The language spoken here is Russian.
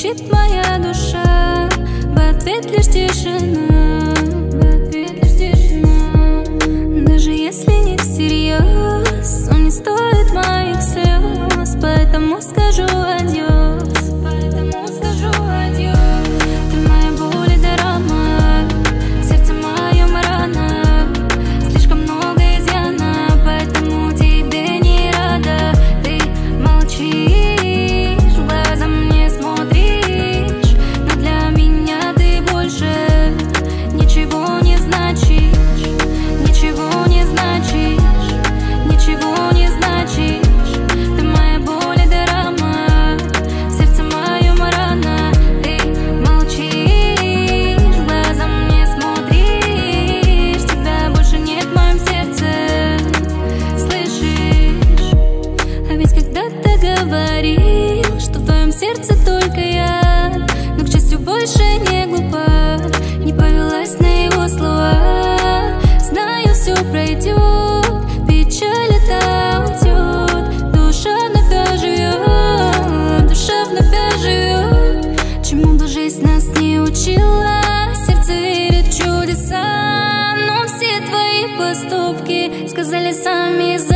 кричит моя душа, в ответ лишь тишина, в ответ лишь тишина. Даже если не всерьез, он не стоит моих слез, поэтому скажу адьос, поэтому скажу адьос. Ты моя боль и драма, в сердце моем рана, слишком много изъяна, поэтому тебе не рада. Ты молчишь, в глаза мне смотришь, но для меня ты больше ничего не значишь, ничего не значишь, ничего не значишь. Ты моя боль и драма, в сердце моем рана. Ты молчишь, в глаза мне смотришь, тебя больше нет в моем сердце, слышишь? А ведь когда-то говорил, что в твоем сердце только я, но, к счастью, больше не глупа, не повелась на его слова. Знаю, все пройдет, печаль это уйдет, душа вновь оживет, душа вновь оживет. Чему бы жизнь нас не учила, сердце верит в чудеса, но все твои поступки сказали сами